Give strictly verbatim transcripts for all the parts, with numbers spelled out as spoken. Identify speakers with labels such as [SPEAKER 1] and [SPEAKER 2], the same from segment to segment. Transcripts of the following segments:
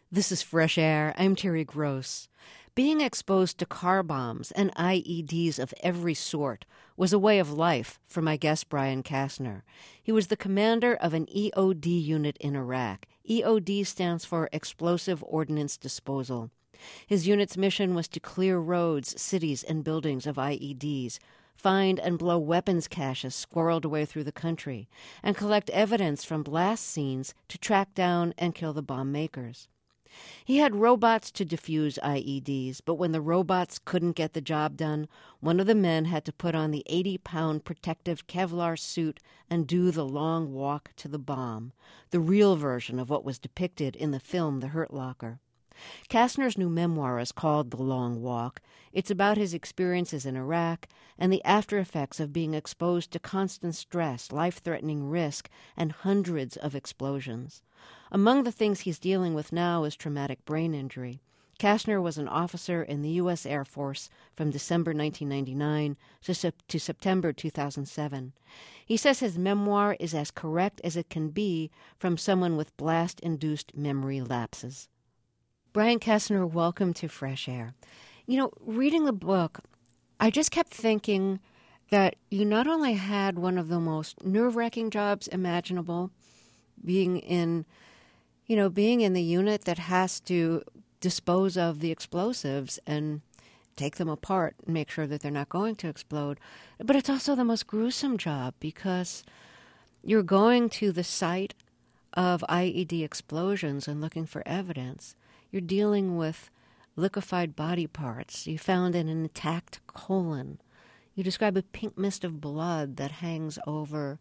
[SPEAKER 1] This is Fresh Air. I'm Terry Gross. Being exposed to car bombs and I E Ds of every sort was a way of life for my guest Brian Kastner. He was the commander of an E O D unit in Iraq. E O D stands for Explosive Ordnance Disposal. His unit's mission was to clear roads, cities, and buildings of I E Ds, find and blow weapons caches squirreled away through the country, and collect evidence from blast scenes to track down and kill the bomb makers. He had robots to defuse I E Ds, but when the robots couldn't get the job done, one of the men had to put on the eighty-pound protective Kevlar suit and do the long walk to the bomb, the real version of what was depicted in the film The Hurt Locker. Kastner's new memoir is called The Long Walk. It's about his experiences in Iraq and the after effects of being exposed to constant stress, life-threatening risk, and hundreds of explosions. Among the things he's dealing with now is traumatic brain injury. Kastner was an officer in the U S Air Force from December nineteen ninety-nine to, sep- to September two thousand seven. He says his memoir is as correct as it can be from someone with blast-induced memory lapses. Brian Kastner, welcome to Fresh Air. You know, reading the book, I just kept thinking that you not only had one of the most nerve-wracking jobs imaginable, being in, you know, being in the unit that has to dispose of the explosives and take them apart and make sure that they're not going to explode, but it's also the most gruesome job because you're going to the site of I E D explosions and looking for evidence. You're dealing with liquefied body parts. You found an intact colon. You describe a pink mist of blood that hangs over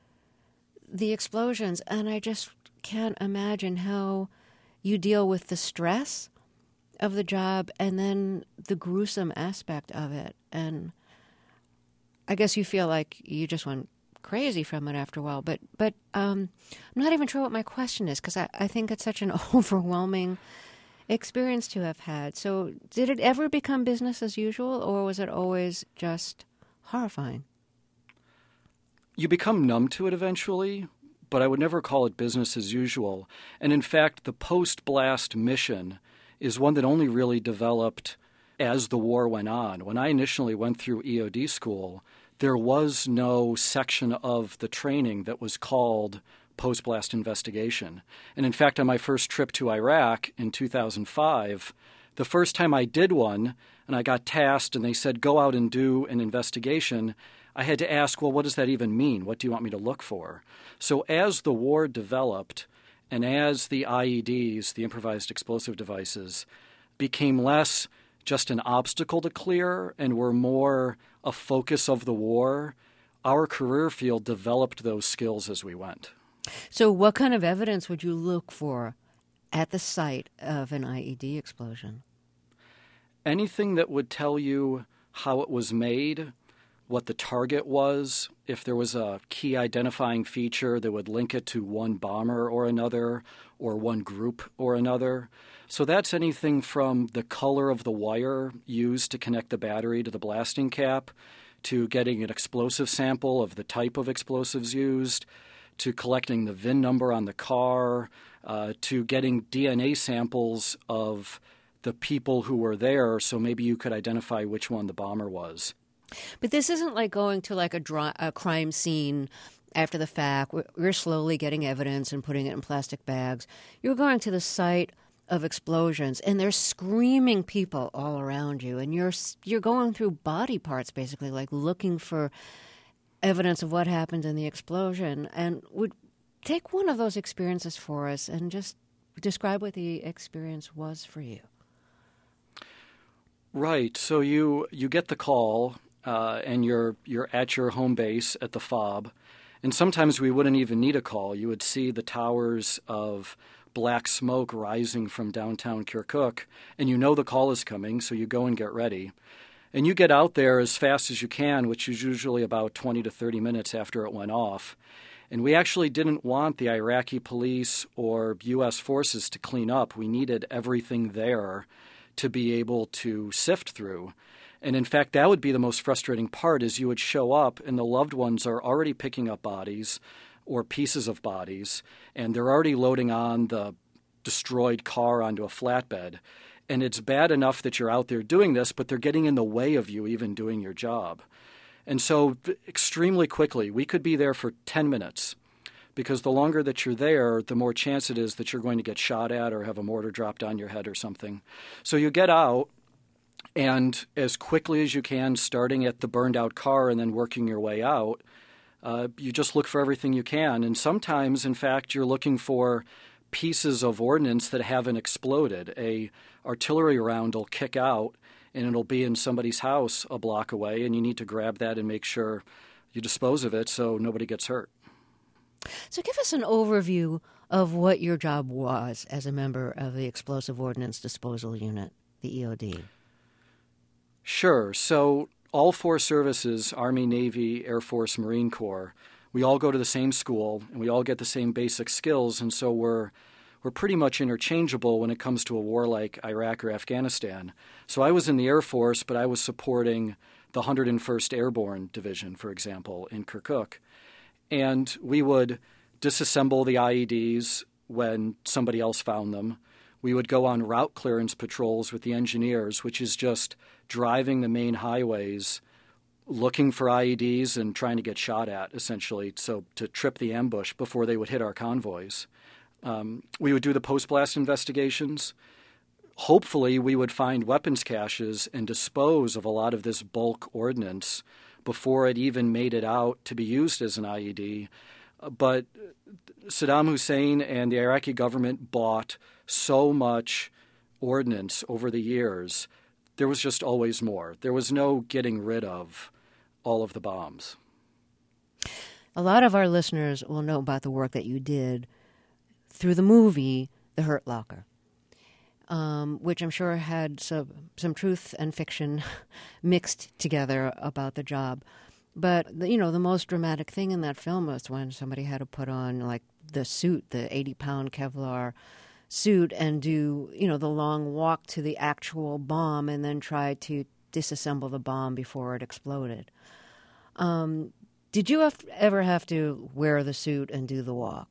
[SPEAKER 1] the explosions. And I just can't imagine how you deal with the stress of the job and then the gruesome aspect of it. And I guess you feel like you just went crazy from it after a while. But but um, I'm not even sure what my question is because I, I think it's such an overwhelming experience to have had. So did it ever become business as usual, or was it always just horrifying?
[SPEAKER 2] You become numb to it eventually, but I would never call it business as usual. And in fact, the post-blast mission is one that only really developed as the war went on. When I initially went through E O D school, there was no section of the training that was called post-blast investigation. And in fact, on my first trip to Iraq in two thousand five, the first time I did one, and I got tasked and they said, go out and do an investigation, I had to ask, well, what does that even mean? What do you want me to look for? So as the war developed, and as the I E Ds, the improvised explosive devices, became less just an obstacle to clear and were more a focus of the war, our career field developed those skills as we went.
[SPEAKER 1] So what kind of evidence would you look for at the site of an I E D explosion?
[SPEAKER 2] Anything that would tell you how it was made, what the target was, if there was a key identifying feature that would link it to one bomber or another, or one group or another. So that's anything from the color of the wire used to connect the battery to the blasting cap, to getting an explosive sample of the type of explosives used, to collecting the V I N number on the car, uh, to getting D N A samples of the people who were there, so maybe you could identify which one the bomber was.
[SPEAKER 1] But this isn't like going to like a, dry, a crime scene after the fact. We're, we're slowly getting evidence and putting it in plastic bags. You're going to the site of explosions, and there's screaming people all around you, and you're you're going through body parts, basically, like looking for evidence of what happened in the explosion. And would take one of those experiences for us and just describe what the experience was for you.
[SPEAKER 2] Right. So you you get the call, uh, and you're you're at your home base at the FOB, and sometimes we wouldn't even need a call. You would see the towers of black smoke rising from downtown Kirkuk, and you know the call is coming, so you go and get ready. And you get out there as fast as you can, which is usually about twenty to thirty minutes after it went off. And we actually didn't want the Iraqi police or U S forces to clean up. We needed everything there to be able to sift through. And in fact, that would be the most frustrating part, is you would show up and the loved ones are already picking up bodies or pieces of bodies, and they're already loading on the destroyed car onto a flatbed. And it's bad enough that you're out there doing this, but they're getting in the way of you even doing your job. And so extremely quickly, we could be there for ten minutes, because the longer that you're there, the more chance it is that you're going to get shot at or have a mortar dropped on your head or something. So you get out, and as quickly as you can, starting at the burned out car and then working your way out, uh, you just look for everything you can. And sometimes, in fact, you're looking for pieces of ordnance that haven't exploded. A artillery round will kick out, and it'll be in somebody's house a block away, and you need to grab that and make sure you dispose of it so nobody gets hurt.
[SPEAKER 1] So give us an overview of what your job was as a member of the Explosive Ordnance Disposal Unit, the E O D.
[SPEAKER 2] Sure. So all four services, Army, Navy, Air Force, Marine Corps, we all go to the same school, and we all get the same basic skills, and so we're we're pretty much interchangeable when it comes to a war like Iraq or Afghanistan. So I was in the Air Force, but I was supporting the one hundred first Airborne Division, for example, in Kirkuk. And we would disassemble the I E Ds when somebody else found them. We would go on route clearance patrols with the engineers, which is just driving the main highways, looking for I E Ds and trying to get shot at, essentially, so to trip the ambush before they would hit our convoys. Um, we would do the post-blast investigations. Hopefully, we would find weapons caches and dispose of a lot of this bulk ordnance before it even made it out to be used as an I E D. But Saddam Hussein and the Iraqi government bought so much ordnance over the years, there was just always more. There was no getting rid of all of the bombs.
[SPEAKER 1] A lot of our listeners will know about the work that you did through the movie The Hurt Locker, um, which I'm sure had some, some truth and fiction mixed together about the job. But, you know, the most dramatic thing in that film was when somebody had to put on, like, the suit, the eighty-pound Kevlar suit, and do, you know, the long walk to the actual bomb and then try to disassemble the bomb before it exploded. Um, did you have, ever have to wear the suit and do the walk?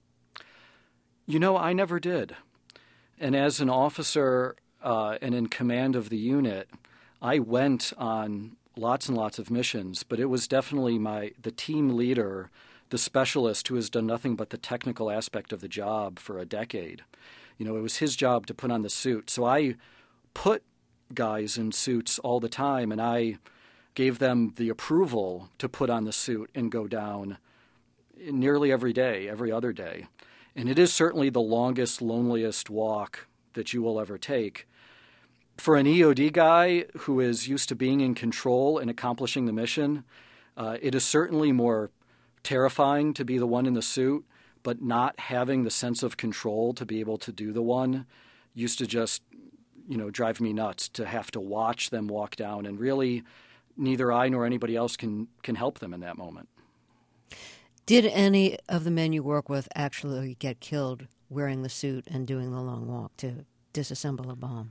[SPEAKER 2] You know, I never did. And as an officer uh, and in command of the unit, I went on lots and lots of missions, but it was definitely my the team leader, the specialist who has done nothing but the technical aspect of the job for a decade. You know, it was his job to put on the suit. So I put guys in suits all the time, and I gave them the approval to put on the suit and go down nearly every day, every other day. And it is certainly the longest, loneliest walk that you will ever take. For an E O D guy who is used to being in control and accomplishing the mission, uh, it is certainly more terrifying to be the one in the suit, but not having the sense of control to be able to do the one used to just, you know, drive me nuts to have to watch them walk down. And really, neither I nor anybody else can, can help them in that moment.
[SPEAKER 1] Did any of the men you work with actually get killed wearing the suit and doing the long walk to disassemble a bomb?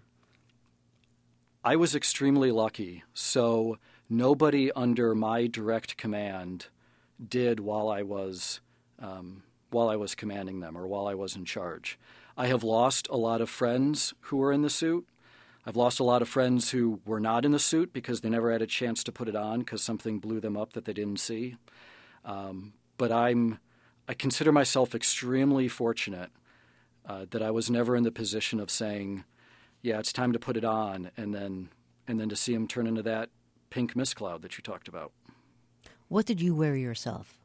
[SPEAKER 2] I was extremely lucky. So nobody under my direct command did while I was um, while I was commanding them or while I was in charge. I have lost a lot of friends who were in the suit. I've lost a lot of friends who were not in the suit because they never had a chance to put it on because something blew them up that they didn't see. Um, but I'm I consider myself extremely fortunate uh, that I was never in the position of saying, yeah, it's time to put it on, and then and then to see him turn into that pink mist cloud that you talked about.
[SPEAKER 1] What did you wear yourself?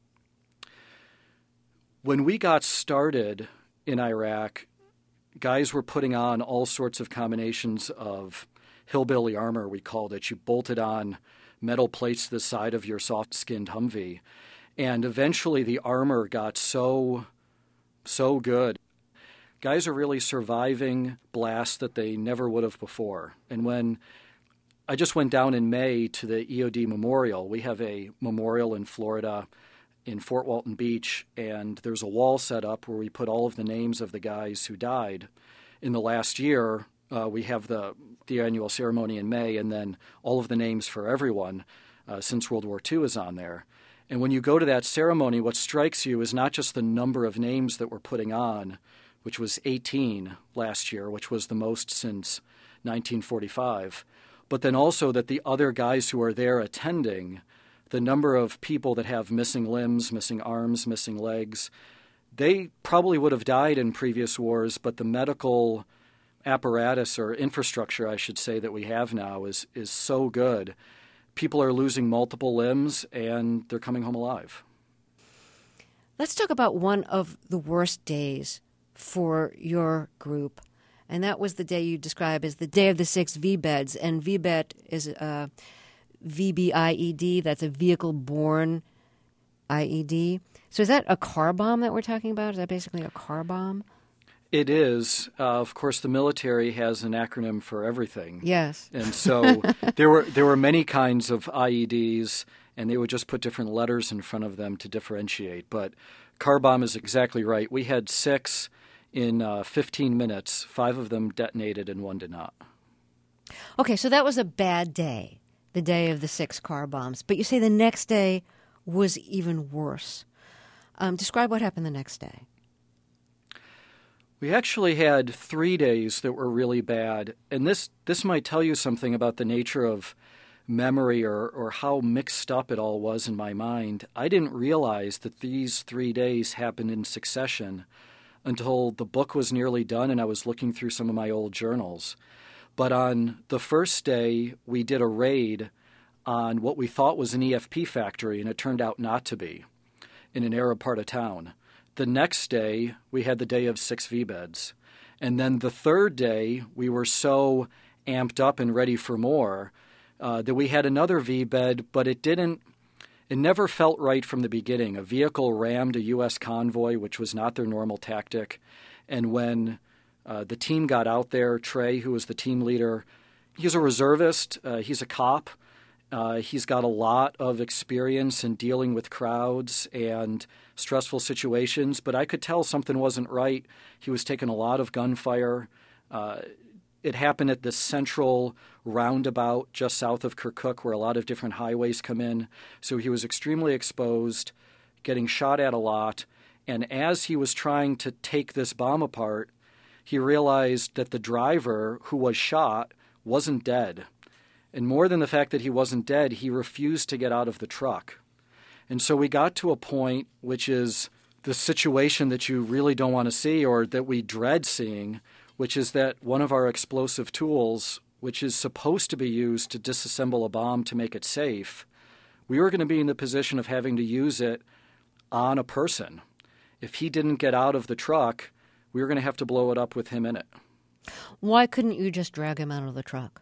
[SPEAKER 2] When we got started in Iraq, guys were putting on all sorts of combinations of hillbilly armor, we called it. You bolted on metal plates to the side of your soft-skinned Humvee. And eventually the armor got so, so good. Guys are really surviving blasts that they never would have before. And when I just went down in May to the E O D Memorial, we have a memorial in Florida in Fort Walton Beach, and there's a wall set up where we put all of the names of the guys who died. In the last year, uh, we have the, the annual ceremony in May, and then all of the names for everyone uh, since World War Two is on there. And when you go to that ceremony, what strikes you is not just the number of names that we're putting on, which was eighteen last year, which was the most since nineteen forty-five. But then also that the other guys who are there attending, the number of people that have missing limbs, missing arms, missing legs, they probably would have died in previous wars, but the medical apparatus or infrastructure, I should say, that we have now is is so good. People are losing multiple limbs, and they're coming home alive.
[SPEAKER 1] Let's talk about one of the worst days for your group, and that was the day you describe as the day of the six V-beds, and V-bed is a V B I E D, that's a vehicle-borne I E D. So is that a car bomb that we're talking about? Is that basically a car bomb?
[SPEAKER 2] It is. Uh, of course, the military has an acronym for everything.
[SPEAKER 1] Yes.
[SPEAKER 2] And so there were there were many kinds of I E Ds, and they would just put different letters in front of them to differentiate. But car bomb is exactly right. We had six in uh, fifteen minutes. Five of them detonated and one did not.
[SPEAKER 1] Okay, so that was a bad day, the day of the six car bombs. But you say the next day was even worse. Um, describe what happened the next day.
[SPEAKER 2] We actually had three days that were really bad, and this, this might tell you something about the nature of memory or, or how mixed up it all was in my mind. I didn't realize that these three days happened in succession until the book was nearly done and I was looking through some of my old journals. But on the first day, we did a raid on what we thought was an E F P factory, and it turned out not to be, in an Arab part of town. The next day, we had the day of six V-beds. And then the third day, we were so amped up and ready for more uh, that we had another V-bed, but it didn't, it never felt right from the beginning. A vehicle rammed a U S convoy, which was not their normal tactic. And when uh, the team got out there, Trey, who was the team leader, he's a reservist, uh, he's a cop. Uh, he's got a lot of experience in dealing with crowds and stressful situations, but I could tell something wasn't right. He was taking a lot of gunfire. Uh, it happened at this central roundabout just south of Kirkuk where a lot of different highways come in. So he was extremely exposed, getting shot at a lot. And as he was trying to take this bomb apart, he realized that the driver who was shot wasn't dead. And more than the fact that he wasn't dead, he refused to get out of the truck. And so we got to a point, which is the situation that you really don't want to see or that we dread seeing, which is that one of our explosive tools, which is supposed to be used to disassemble a bomb to make it safe, we were going to be in the position of having to use it on a person. If he didn't get out of the truck, we were going to have to blow it up with him in it.
[SPEAKER 1] Why couldn't you just drag him out of the truck?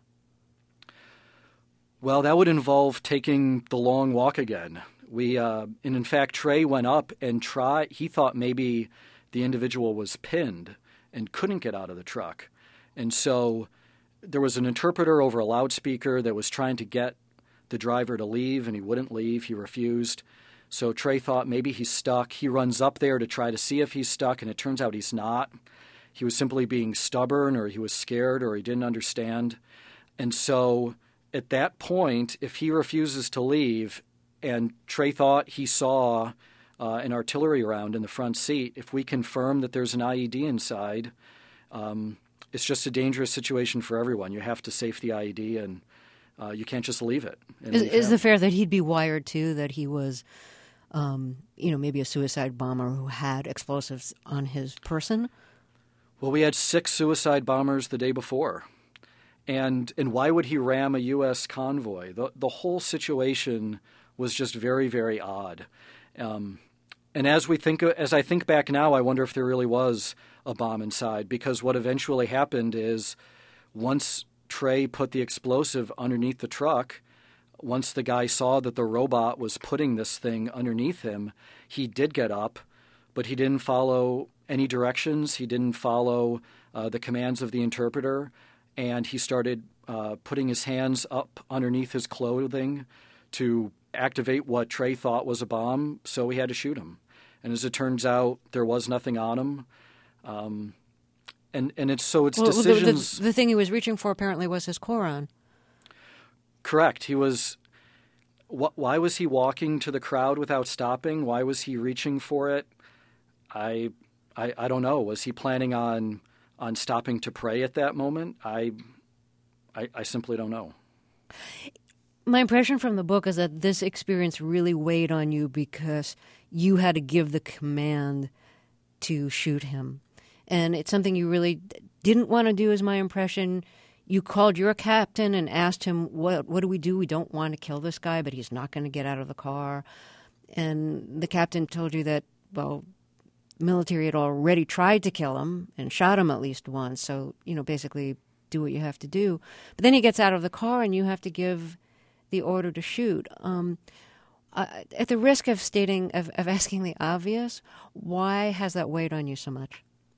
[SPEAKER 2] Well, that would involve taking the long walk again. We, uh, and in fact, Trey went up and tried. He thought maybe the individual was pinned and couldn't get out of the truck. And so there was an interpreter over a loudspeaker that was trying to get the driver to leave, and he wouldn't leave. He refused. So Trey thought maybe he's stuck. He runs up there to try to see if he's stuck, and it turns out he's not. He was simply being stubborn, or he was scared, or he didn't understand. And so at that point, if he refuses to leave, and Trey thought he saw uh, an artillery round in the front seat, if we confirm that there's an I E D inside, um, it's just a dangerous situation for everyone. You have to safe the I E D, and uh, you can't just leave it.
[SPEAKER 1] Is, is it fair that he'd be wired, too, that he was, um, you know, maybe a suicide bomber who had explosives on his person?
[SPEAKER 2] Well, we had six suicide bombers the day before. And and why would he ram a U S convoy? The the whole situation was just very, very odd. Um, and as we think, as I think back now, I wonder if there really was a bomb inside, because what eventually happened is once Trey put the explosive underneath the truck, once the guy saw that the robot was putting this thing underneath him, he did get up, but he didn't follow any directions. He didn't follow uh, the commands of the interpreter. And he started uh, putting his hands up underneath his clothing to activate what Trey thought was a bomb, so we had to shoot him. And as it turns out, there was nothing on him. Um, and, and it's so it's
[SPEAKER 1] well,
[SPEAKER 2] decisions...
[SPEAKER 1] The, the, the thing he was reaching for apparently was his Koran.
[SPEAKER 2] Correct. He was... Wh- why was he walking to the crowd without stopping? Why was he reaching for it? I I, I don't know. Was he planning on on stopping to pray at that moment? I, I, I simply don't know.
[SPEAKER 1] My impression from the book is that this experience really weighed on you because you had to give the command to shoot him. And it's something you really didn't want to do, is my impression. You called your captain and asked him, what, what do we do? We don't want to kill this guy, but he's not going to get out of the car. And the captain told you that, well, the military had already tried to kill him and shot him at least once. So, you know, basically do what you have to do. But then he gets out of the car and you have to give the order to shoot. Um, uh, at the risk of stating, of, of asking the obvious, why has that weighed on you so much?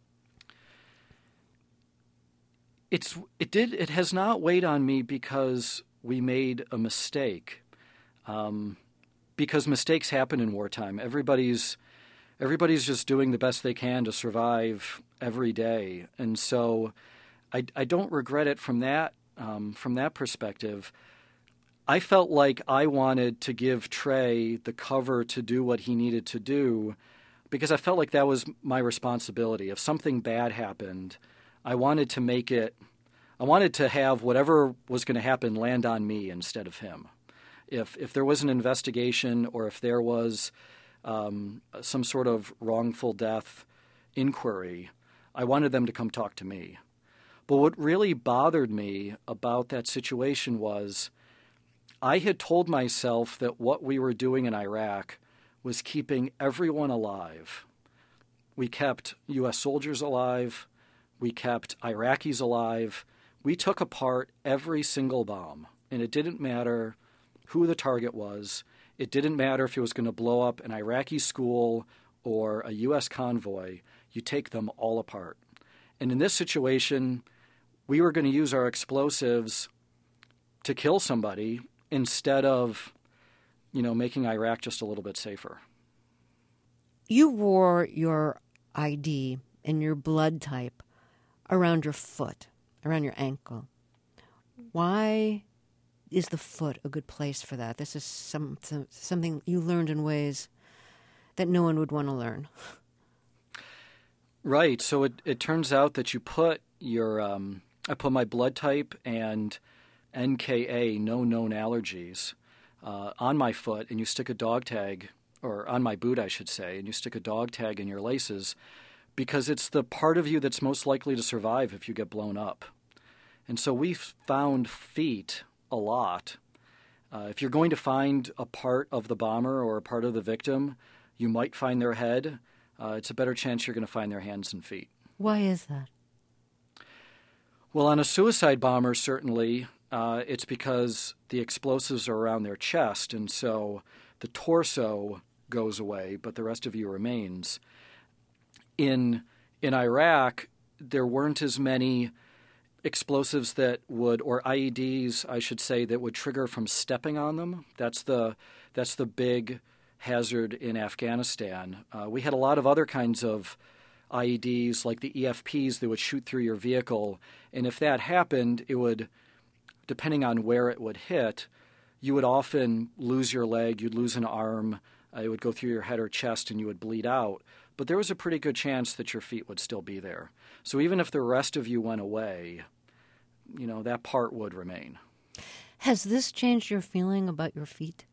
[SPEAKER 2] It's it did it has not weighed on me because we made a mistake. Um, because mistakes happen in wartime. Everybody's everybody's just doing the best they can to survive every day, and so I, I don't regret it from that um, from that perspective. I felt like I wanted to give Trey the cover to do what he needed to do because I felt like that was my responsibility. If something bad happened, I wanted to make it, I wanted to have whatever was going to happen land on me instead of him. If if there was an investigation or if there was um, some sort of wrongful death inquiry, I wanted them to come talk to me. But what really bothered me about that situation was I had told myself that what we were doing in Iraq was keeping everyone alive. We kept U S soldiers alive. We kept Iraqis alive. We took apart every single bomb, and it didn't matter who the target was. It didn't matter if it was going to blow up an Iraqi school or a U S convoy. You take them all apart. And in this situation, we were going to use our explosives to kill somebody instead of, you know, making Iraq just a little bit safer.
[SPEAKER 1] You wore your I D and your blood type around your foot, around your ankle. Why is the foot a good place for that? This is some, some something you learned in ways that no one would want to learn.
[SPEAKER 2] Right. So it, it turns out that you put your, um, I put my blood type and N K A, no known allergies, uh, on my foot, and you stick a dog tag, or on my boot, I should say, and you stick a dog tag in your laces because it's the part of you that's most likely to survive if you get blown up. And so we've found feet a lot. Uh, if you're going to find a part of the bomber or a part of the victim, you might find their head. Uh, it's a better chance you're going to find their hands and feet.
[SPEAKER 1] Why is that?
[SPEAKER 2] Well, on a suicide bomber, certainly, uh, it's because the explosives are around their chest, and so the torso goes away, but the rest of you remains. In in Iraq, there weren't as many explosives that would, or I E Ds, I should say, that would trigger from stepping on them. That's the that's the big hazard in Afghanistan. Uh, we had a lot of other kinds of I E Ds, like the E F Ps, that would shoot through your vehicle, and if that happened, it would, depending on where it would hit, you would often lose your leg, you'd lose an arm, uh, it would go through your head or chest, and you would bleed out. But there was a pretty good chance that your feet would still be there. So even if the rest of you went away, you know, that part would remain.
[SPEAKER 1] Has this changed your feeling about your feet?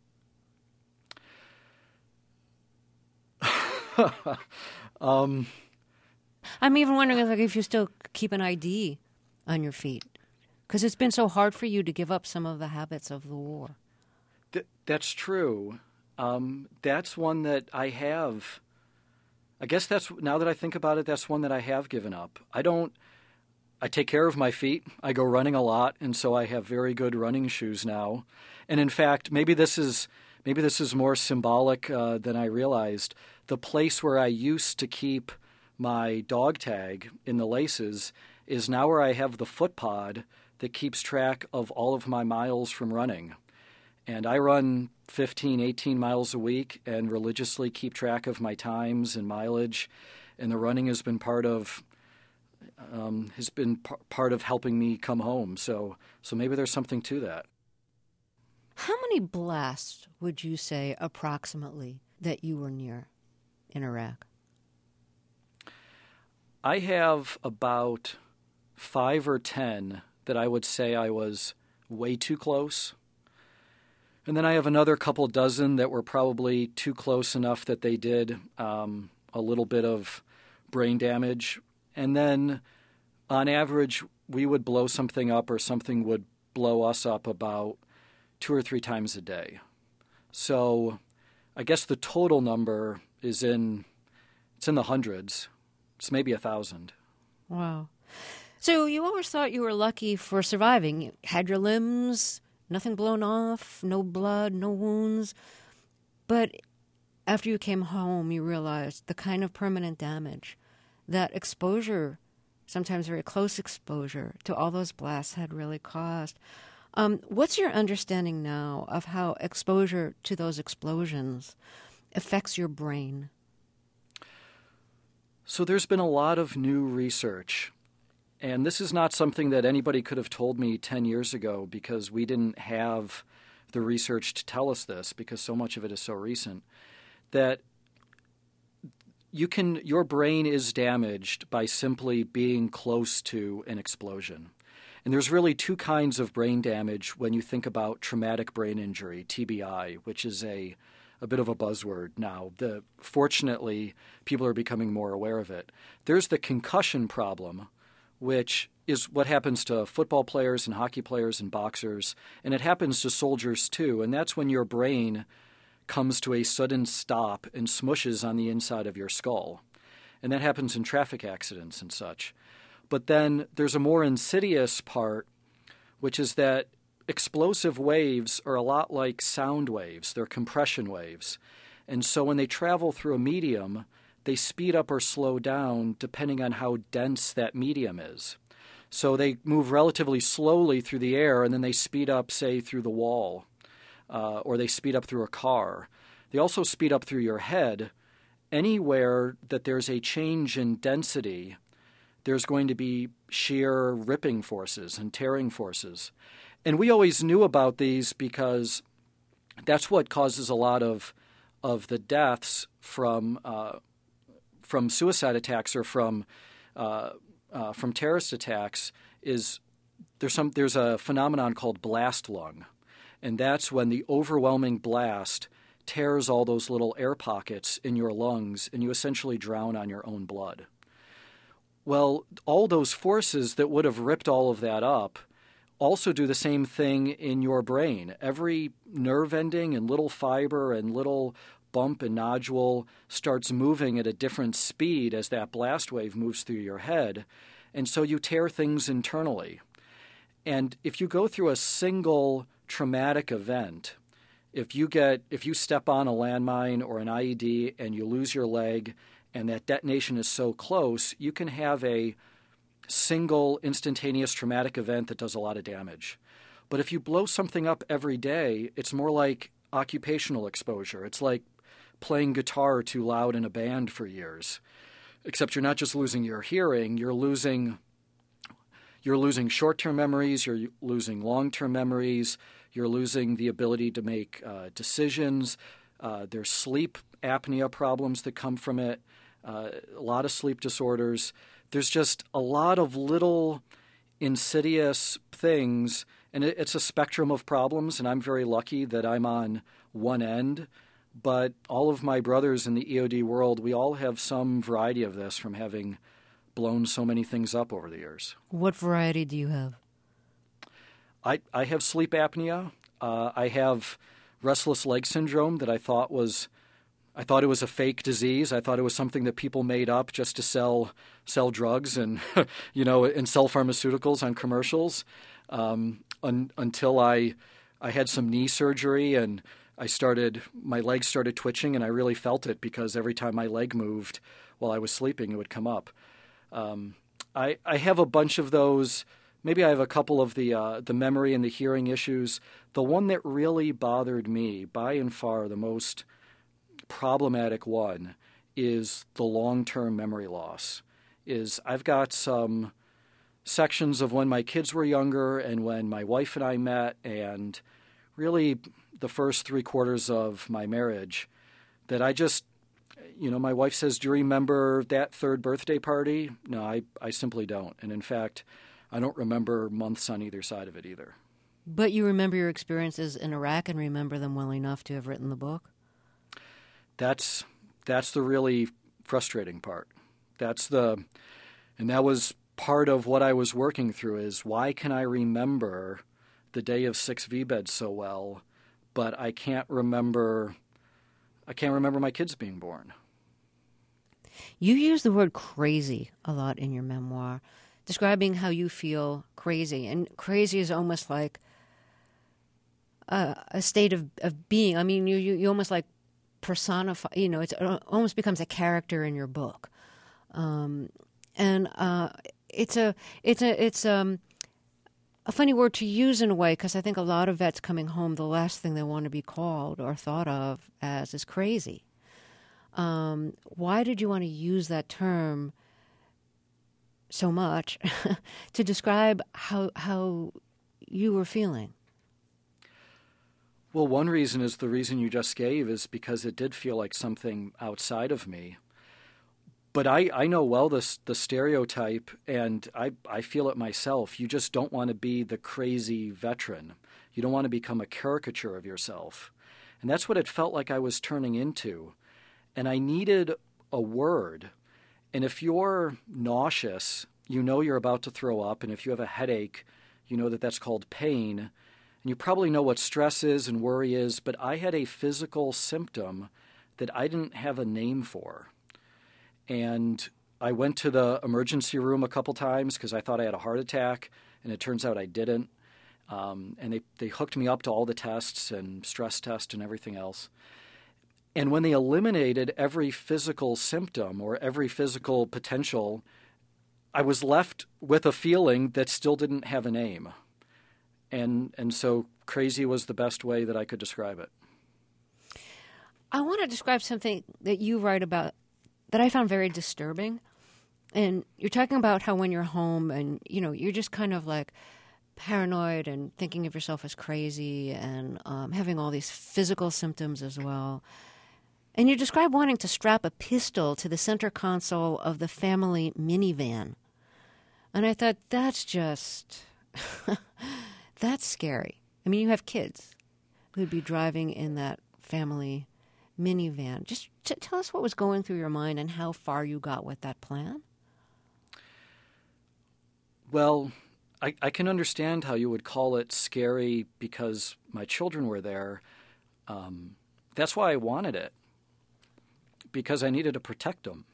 [SPEAKER 2] um,
[SPEAKER 1] I'm even wondering if, like, if you still keep an I D on your feet, because it's been so hard for you to give up some of the habits of the war.
[SPEAKER 2] Th- that's true. Um, that's one that I have. I guess that's, now that I think about it, that's one that I have given up. I don't, I take care of my feet. I go running a lot, and so I have very good running shoes now. And in fact, maybe this is, maybe this is more symbolic uh, than I realized. The place where I used to keep my dog tag in the laces is now where I have the foot pod that keeps track of all of my miles from running. And I run fifteen, eighteen miles a week and religiously keep track of my times and mileage. And the running has been part of um, has been p- part of helping me come home. So, so maybe there's something to that.
[SPEAKER 1] How many blasts would you say approximately that you were near in Iraq?
[SPEAKER 2] I have about five or ten that I would say I was way too close. And then I have another couple dozen that were probably too close enough that they did um, a little bit of brain damage. And then on average, we would blow something up or something would blow us up about two or three times a day. So I guess the total number is in, it's in the hundreds. It's maybe a thousand.
[SPEAKER 1] Wow. So you always thought you were lucky for surviving. You had your limbs, nothing blown off, no blood, no wounds. But after you came home, you realized the kind of permanent damage that exposure, sometimes very close exposure, to all those blasts had really caused. Um, what's your understanding now of how exposure to those explosions affects your brain?
[SPEAKER 2] So there's been a lot of new research. And this is not something that anybody could have told me ten years ago because we didn't have the research to tell us this because so much of it is so recent, that you can, your brain is damaged by simply being close to an explosion. And there's really two kinds of brain damage when you think about traumatic brain injury, T B I, which is a, a bit of a buzzword now. The, fortunately, people are becoming more aware of it. There's the concussion problem, which is what happens to football players and hockey players and boxers, and it happens to soldiers too, and that's when your brain comes to a sudden stop and smushes on the inside of your skull. And that happens in traffic accidents and such. But then there's a more insidious part, which is that explosive waves are a lot like sound waves. They're compression waves. And so when they travel through a medium, they speed up or slow down depending on how dense that medium is. So they move relatively slowly through the air, and then they speed up, say, through the wall, uh, or they speed up through a car. They also speed up through your head. Anywhere that there's a change in density, there's going to be shear ripping forces and tearing forces. And we always knew about these because that's what causes a lot of, of the deaths from uh, from suicide attacks or from uh, uh, from terrorist attacks. Is there's some there's a phenomenon called blast lung, and that's when the overwhelming blast tears all those little air pockets in your lungs, and you essentially drown on your own blood. Well, all those forces that would have ripped all of that up also do the same thing in your brain. Every nerve ending and little fiber and little bump and nodule starts moving at a different speed as that blast wave moves through your head, and so you tear things internally. And if you go through a single traumatic event, if you get if you step on a landmine or an I E D and you lose your leg and that detonation is so close, you can have a single instantaneous traumatic event that does a lot of damage. But if you blow something up every day, it's more like occupational exposure. It's like playing guitar too loud in a band for years. Except you're not just losing your hearing, you're losing you're losing short-term memories, you're losing long-term memories, you're losing the ability to make uh, decisions. Uh, there's sleep apnea problems that come from it, uh, a lot of sleep disorders. There's just a lot of little insidious things, and it, it's a spectrum of problems, and I'm very lucky that I'm on one end. But all of my brothers in the E O D world, we all have some variety of this from having blown so many things up over the years.
[SPEAKER 1] What variety do you have?
[SPEAKER 2] I, I have sleep apnea. Uh, I have restless leg syndrome that I thought was, I thought it was a fake disease. I thought it was something that people made up just to sell sell drugs and you know and sell pharmaceuticals on commercials. Um, un, until I I had some knee surgery and I started my legs started twitching and I really felt it because every time my leg moved while I was sleeping, it would come up. Um, I, I have a bunch of those. Maybe I have a couple of the uh, the memory and the hearing issues. The one that really bothered me, by and far the most problematic one, is the long-term memory loss. Is I've got some sections of when my kids were younger and when my wife and I met, and really the first three quarters of my marriage, that I just You know, my wife says, "Do you remember that third birthday party?" No, I, I simply don't. And in fact, I don't remember months on either side of it either.
[SPEAKER 1] But you remember your experiences in Iraq and remember them well enough to have written the book?
[SPEAKER 2] That's that's the really frustrating part. That's the, and that was part of what I was working through is why can I remember the day of six V beds so well, but I can't remember, I can't remember my kids being born.
[SPEAKER 1] You use the word crazy a lot in your memoir, describing how you feel crazy. And crazy is almost like a, a state of, of being. I mean, you, you, you almost like personify, you know, it's, it almost becomes a character in your book. Um, and uh, it's a, it's a, it's um, a funny word to use in a way, because I think a lot of vets coming home, the last thing they want to be called or thought of as is crazy. Um, why did you want to use that term so much to describe how how you were feeling?
[SPEAKER 2] Well, one reason is the reason you just gave, is because it did feel like something outside of me. But I, I know well this the stereotype, and I, I feel it myself. You just don't want to be the crazy veteran. You don't want to become a caricature of yourself. And that's what it felt like I was turning into. And I needed a word. And if you're nauseous, you know you're about to throw up. And if you have a headache, you know that that's called pain. And you probably know what stress is and worry is. But I had a physical symptom that I didn't have a name for. And I went to the emergency room a couple times because I thought I had a heart attack. And it turns out I didn't. Um, and they, they hooked me up to all the tests and stress test and everything else. And when they eliminated every physical symptom or every physical potential, I was left with a feeling that still didn't have a name. And and so crazy was the best way that I could describe it.
[SPEAKER 1] I want to describe something that you write about that I found very disturbing. And you're talking about how when you're home and, you know, you're just kind of like paranoid and thinking of yourself as crazy and um, having all these physical symptoms as well. And you describe wanting to strap a pistol to the center console of the family minivan. And I thought, that's just, that's scary. I mean, you have kids who'd be driving in that family minivan. Just t- tell us what was going through your mind and how far you got with that plan.
[SPEAKER 2] Well, I, I can understand how you would call it scary because my children were there. Um, that's why I wanted it. Because I needed to protect them.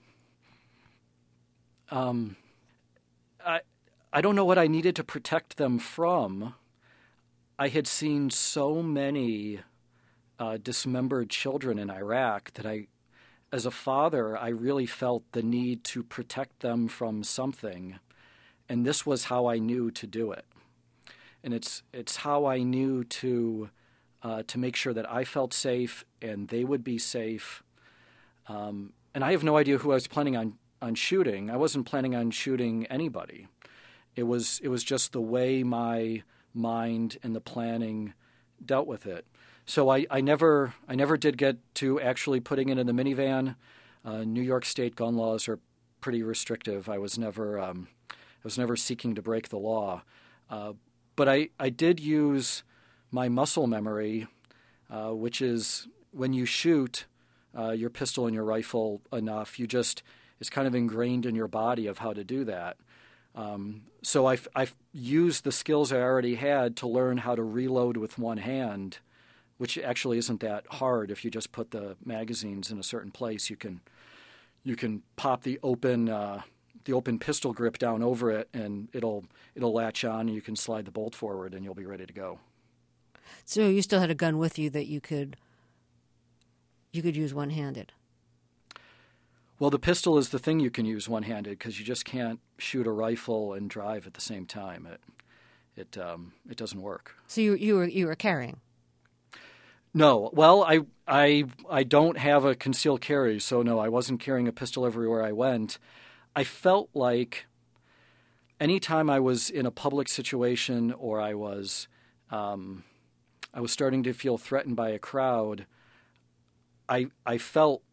[SPEAKER 2] Um, I I don't know what I needed to protect them from. I had seen so many uh, dismembered children in Iraq that I, as a father, I really felt the need to protect them from something, and this was how I knew to do it. And it's it's how I knew to uh, to make sure that I felt safe and they would be safe. Um, and I have no idea who I was planning on, on shooting. I wasn't planning on shooting anybody. It was it was just the way my mind and the planning dealt with it. So I, I never I never did get to actually putting it in the minivan. Uh, New York State gun laws are pretty restrictive. I was never um, I was never seeking to break the law, uh, but I, I did use my muscle memory, uh, which is when you shoot. Uh, your pistol and your rifle enough. You just, it's kind of ingrained in your body of how to do that. Um, so I've, I've used the skills I already had to learn how to reload with one hand, which actually isn't that hard. If you just put the magazines in a certain place, you can you can pop the open uh, the open pistol grip down over it, and it'll it'll latch on, and you can slide the bolt forward, and you'll be ready to go.
[SPEAKER 1] So you still had a gun with you that you could you could use one-handed.
[SPEAKER 2] Well, the pistol is the thing you can use one-handed because you just can't shoot a rifle and drive at the same time. It it um, it doesn't work.
[SPEAKER 1] So you you were you were carrying?
[SPEAKER 2] No. Well, I I I don't have a concealed carry, so no, I wasn't carrying a pistol everywhere I went. I felt like anytime I was in a public situation or I was um, I was starting to feel threatened by a crowd, I I felt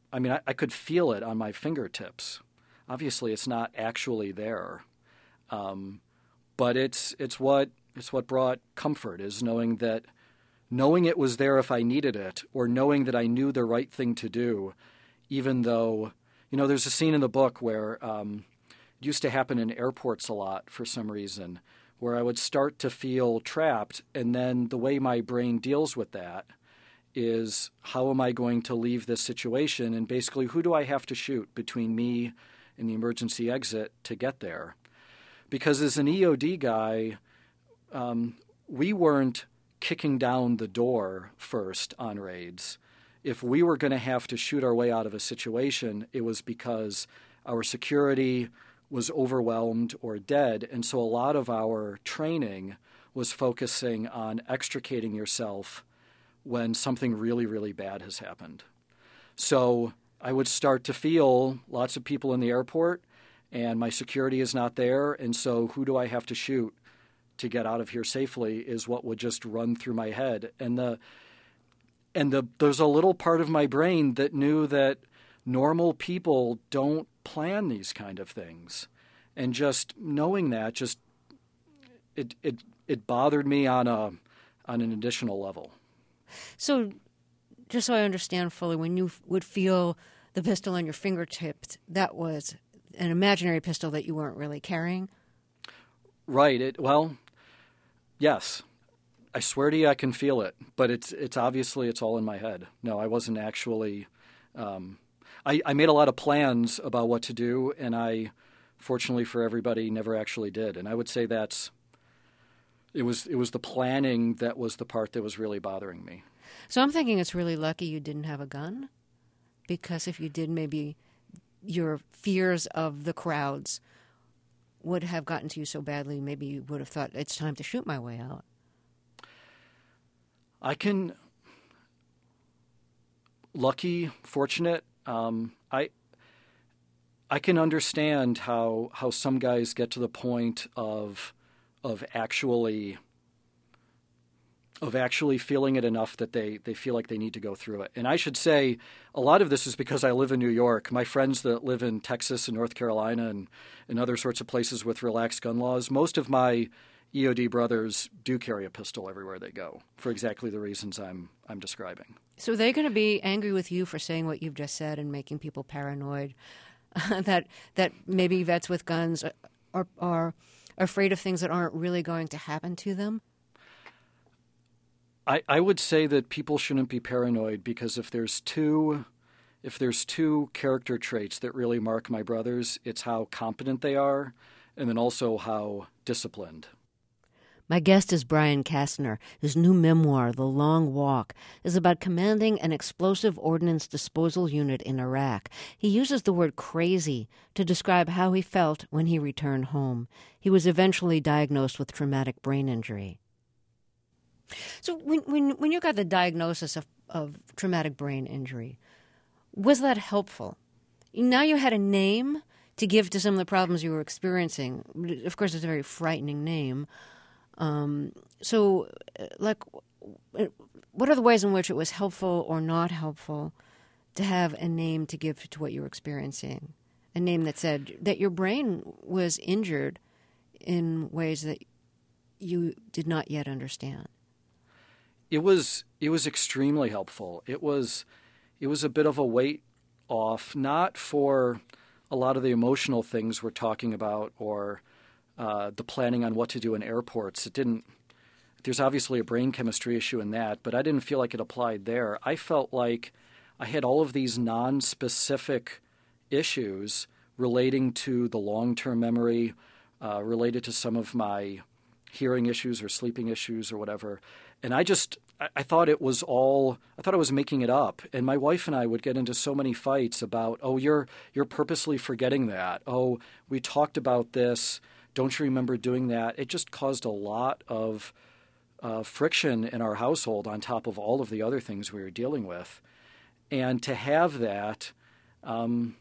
[SPEAKER 2] I mean, I, I could feel it on my fingertips. Obviously, it's not actually there, um, but it's it's what it's what brought comfort, is knowing that knowing it was there if I needed it, or knowing that I knew the right thing to do, even though, you know, there's a scene in the book where um, it used to happen in airports a lot for some reason, where I would start to feel trapped, and then the way my brain deals with that is, how am I going to leave this situation, and basically who do I have to shoot between me and the emergency exit to get there? Because as an E O D guy, um, we weren't kicking down the door first on raids. If we were going to have to shoot our way out of a situation, it was because our security was overwhelmed or dead. And so a lot of our training was focusing on extricating yourself when something really, really bad has happened. So I would start to feel lots of people in the airport, and my security is not there. And so who do I have to shoot to get out of here safely is what would just run through my head. And the and the there's a little part of my brain that knew that normal people don't plan these kind of things. And just knowing that, just it it it bothered me on a on an additional level.
[SPEAKER 1] So, just so I understand fully, when you would feel the pistol on your fingertips, that was an imaginary pistol that you weren't really carrying?
[SPEAKER 2] Right. It well, yes. I swear to you, I can feel it, but it's it's obviously it's all in my head. No, I wasn't actually. Um, I, I made a lot of plans about what to do, and I, fortunately for everybody, never actually did. And I would say that's it was it was the planning that was the part that was really bothering me.
[SPEAKER 1] So I'm thinking it's really lucky you didn't have a gun, because if you did, maybe your fears of the crowds would have gotten to you so badly, maybe you would have thought, it's time to shoot my way out.
[SPEAKER 2] I can, lucky, fortunate, um, I I can understand how how some guys get to the point of of actually of actually feeling it enough that they, they feel like they need to go through it. And I should say a lot of this is because I live in New York. My friends that live in Texas and North Carolina and, and other sorts of places with relaxed gun laws, most of my E O D brothers do carry a pistol everywhere they go for exactly the reasons I'm I'm describing.
[SPEAKER 1] So they're going to be angry with you for saying what you've just said and making people paranoid, that that maybe vets with guns are, are afraid of things that aren't really going to happen to them?
[SPEAKER 2] I, I would say that people shouldn't be paranoid, because if there's two if there's two character traits that really mark my brothers, it's how competent they are, and then also how disciplined.
[SPEAKER 1] My guest is Brian Kastner. His new memoir, The Long Walk, is about commanding an explosive ordnance disposal unit in Iraq. He uses the word crazy to describe how he felt when he returned home. He was eventually diagnosed with traumatic brain injury. So when when, when you got the diagnosis of, of traumatic brain injury, was that helpful? Now you had a name to give to some of the problems you were experiencing. Of course, it's a very frightening name. Um, so, like, what are the ways in which it was helpful or not helpful to have a name to give to what you were experiencing? A name that said that your brain was injured in ways that you did not yet understand.
[SPEAKER 2] It was it was extremely helpful. It was it was a bit of a weight off, not for a lot of the emotional things we're talking about, or uh, the planning on what to do in airports. It didn't. There's obviously a brain chemistry issue in that, but I didn't feel like it applied there. I felt like I had all of these non-specific issues relating to the long-term memory, uh, related to some of my hearing issues or sleeping issues or whatever. And I just, I thought it was all, I thought I was making it up. And my wife and I would get into so many fights about, oh, you're you're purposely forgetting that. Oh, we talked about this. Don't you remember doing that? It just caused a lot of uh, friction in our household on top of all of the other things we were dealing with. And to have that, um,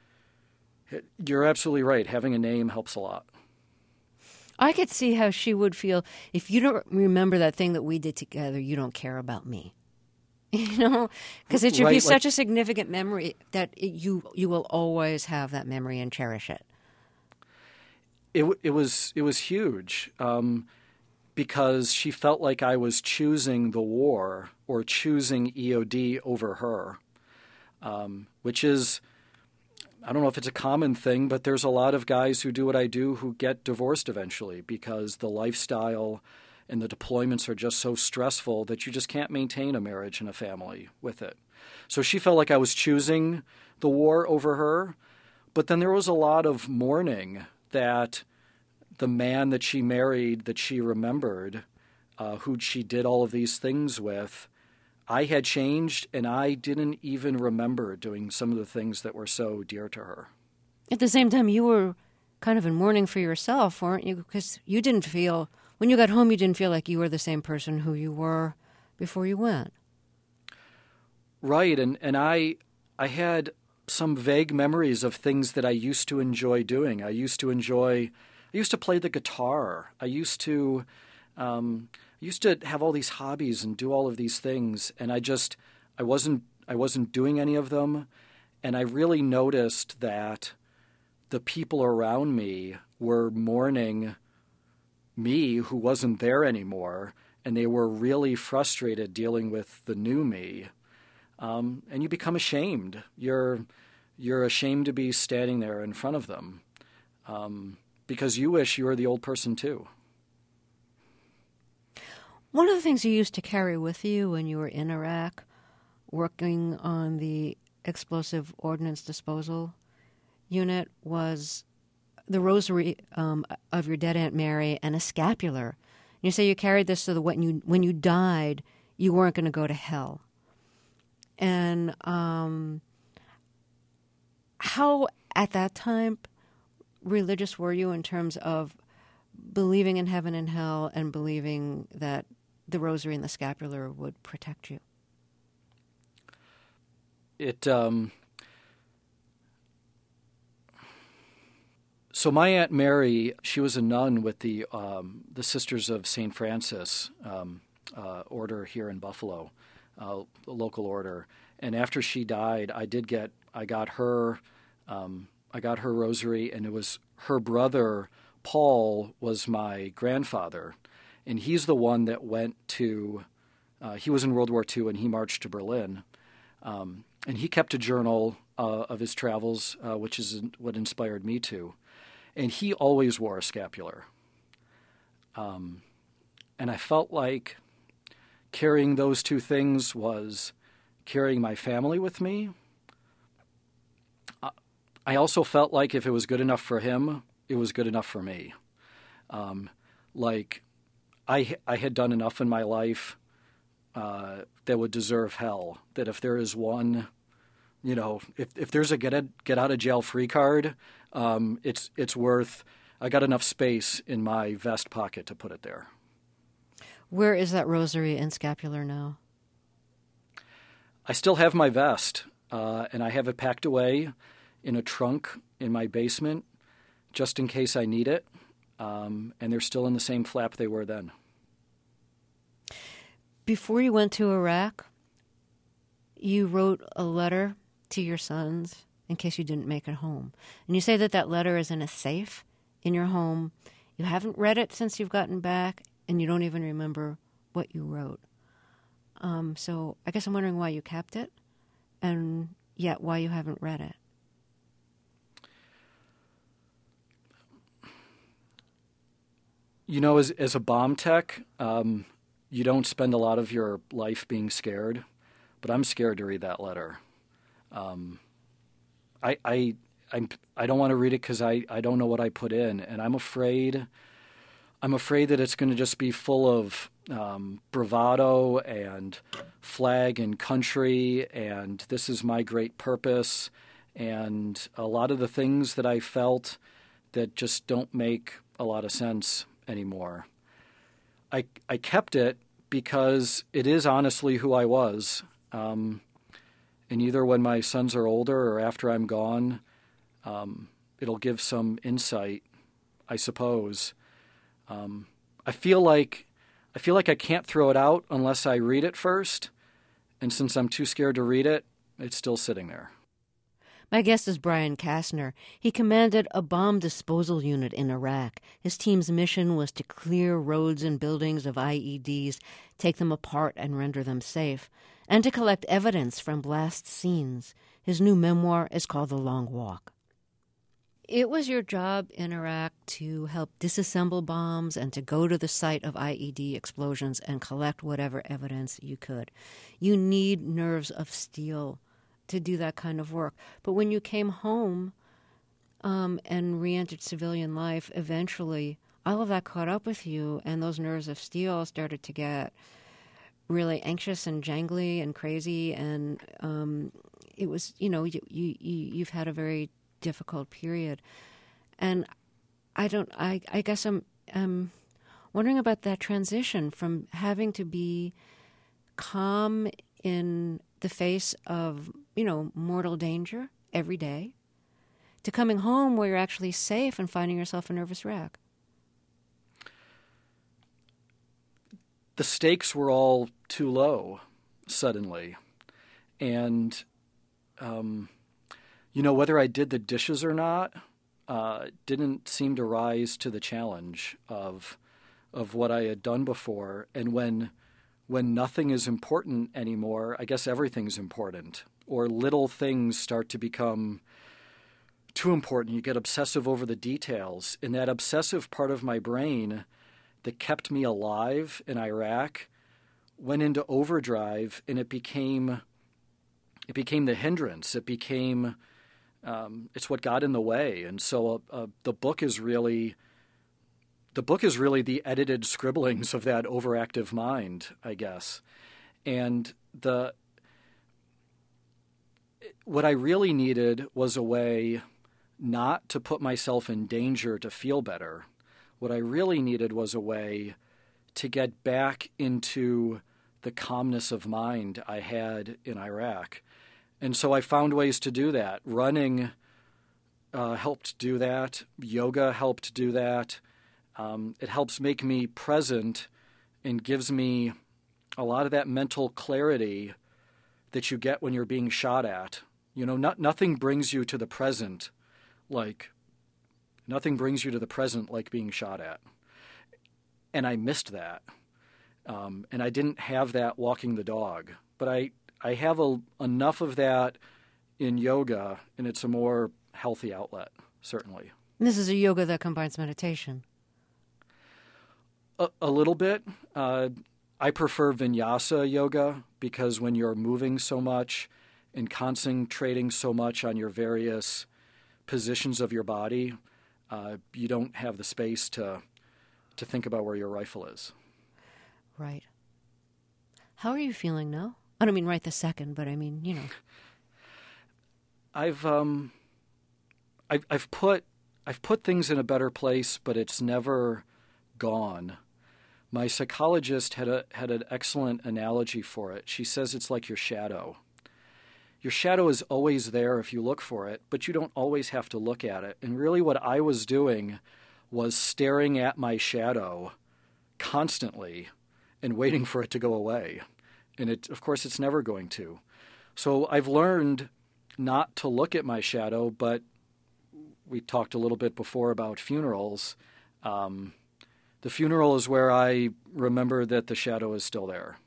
[SPEAKER 2] you're absolutely right. Having a name helps a lot.
[SPEAKER 1] I could see how she would feel if you don't remember that thing that we did together, you don't care about me. You know, because it should
[SPEAKER 2] Right,
[SPEAKER 1] be
[SPEAKER 2] like
[SPEAKER 1] such a significant memory that it, you you will always have that memory and cherish it.
[SPEAKER 2] it, w- it was it was huge um, because she felt like I was choosing the war or choosing E O D over her, um, which is I don't know if it's a common thing, but there's a lot of guys who do what I do who get divorced eventually because the lifestyle and the deployments are just so stressful that you just can't maintain a marriage and a family with it. So she felt like I was choosing the war over her, but then there was a lot of mourning that the man that she married, that she remembered, uh, who she did all of these things with, I had changed, and I didn't even remember doing some of the things that were so dear to her.
[SPEAKER 1] At the same time, you were kind of in mourning for yourself, weren't you? Because you didn't feel, when you got home, you didn't feel like you were the same person who you were before you went.
[SPEAKER 2] Right, and, and I I had some vague memories of things that I used to enjoy doing. I used to enjoy, I used to play the guitar. I used to, um, I used to have all these hobbies and do all of these things, and I just, I wasn't, I wasn't doing any of them, and I really noticed that the people around me were mourning me who wasn't there anymore, and they were really frustrated dealing with the new me. Um, and you become ashamed. You're you're ashamed to be standing there in front of them um, because you wish you were the old person too.
[SPEAKER 1] One of the things you used to carry with you when you were in Iraq, working on the explosive ordnance disposal unit, was the rosary um, of your dead Aunt Mary and a scapular. You say you carried this so that when you when you died, you weren't going to go to hell. And um, how, at that time, religious were you in terms of believing in heaven and hell and believing that the rosary and the scapular would protect you?
[SPEAKER 2] It um, so my Aunt Mary, she was a nun with the um, the Sisters of Saint Francis um, uh, order here in Buffalo. Uh, local order, and after she died, I did get I got her um, I got her rosary, and it was her brother Paul was my grandfather, and he's the one that went to uh, he was in World War Two and he marched to Berlin, um, and he kept a journal uh, of his travels, uh, which is what inspired me to, and he always wore a scapular, um, and I felt like carrying those two things was carrying my family with me. I also felt like if it was good enough for him, it was good enough for me. Um, like I, I had done enough in my life uh, that would deserve hell. That if there is one, you know, if, if there's a get a, get out of jail free card, um, it's it's worth. I got enough space in my vest pocket to put it there.
[SPEAKER 1] Where is that rosary and scapular now?
[SPEAKER 2] I still have my vest, uh, and I have it packed away in a trunk in my basement just in case I need it, um, and they're still in the same flap they were then.
[SPEAKER 1] Before you went to Iraq, you wrote a letter to your sons in case you didn't make it home. And you say that that letter is in a safe in your home. You haven't read it since you've gotten back, and you don't even remember what you wrote. Um, so I guess I'm wondering why you kept it, and yet why you haven't read it.
[SPEAKER 2] You know, as as a bomb tech, um, you don't spend a lot of your life being scared, but I'm scared to read that letter. Um, I I I'm, I don't want to read it because I, I don't know what I put in, and I'm afraid. I'm afraid that it's going to just be full of um, bravado and flag and country and this is my great purpose and a lot of the things that I felt that just don't make a lot of sense anymore. I, I kept it because it is honestly who I was. Um, and either when my sons are older or after I'm gone, um, it'll give some insight, I suppose. Um, I feel like I feel like I can't throw it out unless I read it first, And since I'm too scared to read it, it's still sitting there.
[SPEAKER 1] My guest is Brian Kastner. He commanded a bomb disposal unit in Iraq. His team's mission was to clear roads and buildings of I E Ds, take them apart and render them safe, and to collect evidence from blast scenes. His new memoir is called The Long Walk. It was your job in Iraq to help disassemble bombs and to go to the site of I E D explosions and collect whatever evidence you could. You need nerves of steel to do that kind of work. But when you came home um, and re-entered civilian life, eventually all of that caught up with you, and those nerves of steel started to get really anxious and jangly and crazy, and um, it was, you know, you, you, you've had a very difficult period. And I don't, I, I guess I'm um, wondering about that transition from having to be calm in the face of, you know, mortal danger every day to coming home where you're actually safe and finding yourself a nervous wreck.
[SPEAKER 2] The stakes were all too low suddenly. And, um, you know, whether I did the dishes or not, uh, didn't seem to rise to the challenge of of what I had done before. And when when nothing is important anymore, I guess everything's important. Or little things start to become too important. You get obsessive over the details. And that obsessive part of my brain that kept me alive in Iraq went into overdrive, and it became it became the hindrance. It became um, it's what got in the way. And so uh, uh, the book is really the book is really the edited scribblings of that overactive mind, I guess. And the what I really needed was a way not to put myself in danger to feel better. What I really needed was a way to get back into the calmness of mind I had in Iraq. And so I found ways to do that. Running uh, helped do that. Yoga helped do that. Um, it helps make me present and gives me a lot of that mental clarity that you get when you're being shot at. You know, not, nothing brings you to the present like nothing brings you to the present like being shot at. And I missed that. Um, and I didn't have that walking the dog. But I, I have a, enough of that in yoga, and it's a more healthy outlet, certainly.
[SPEAKER 1] And this is a yoga that combines meditation.
[SPEAKER 2] A, a little bit. Uh, I prefer vinyasa yoga because when you're moving so much and concentrating so much on your various positions of your body, uh, you don't have the space to to think about where your rifle is.
[SPEAKER 1] Right. How are you feeling now? I don't mean right this second, but I mean, you know.
[SPEAKER 2] I've um, I've I've put I've put things in a better place, but it's never gone. My psychologist had a had an excellent analogy for it. She says it's like your shadow. Your shadow is always there if you look for it, but you don't always have to look at it. And really what I was doing was staring at my shadow constantly and waiting for it to go away. And it, of course, it's never going to. So I've learned not to look at my shadow, but we talked a little bit before about funerals. Um, the funeral is where I remember that the shadow is still there.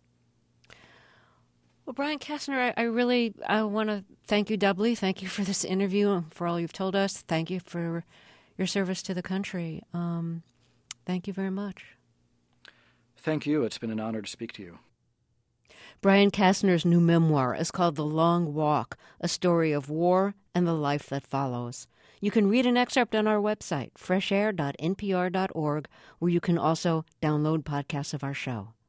[SPEAKER 1] Well, Brian Kastner, I, I really I want to thank you doubly. Thank you for this interview and for all you've told us. Thank you for your service to the country. Um, thank you very much.
[SPEAKER 2] Thank you. It's been an honor to speak to you.
[SPEAKER 1] Brian Kastner's new memoir is called The Long Walk, a story of war and the life that follows. You can read an excerpt on our website, fresh air dot n p r dot org, where you can also download podcasts of our show.